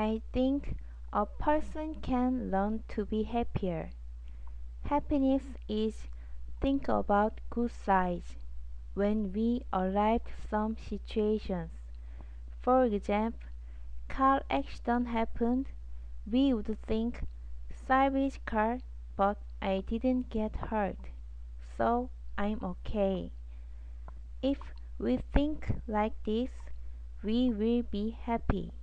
I think a person can learn to be happier. Happiness is think about good sides when we arrive some situations. For example, car accident happened, we would think salvage car, but I didn't get hurt, so I'm okay. If we think like this, we will be happy.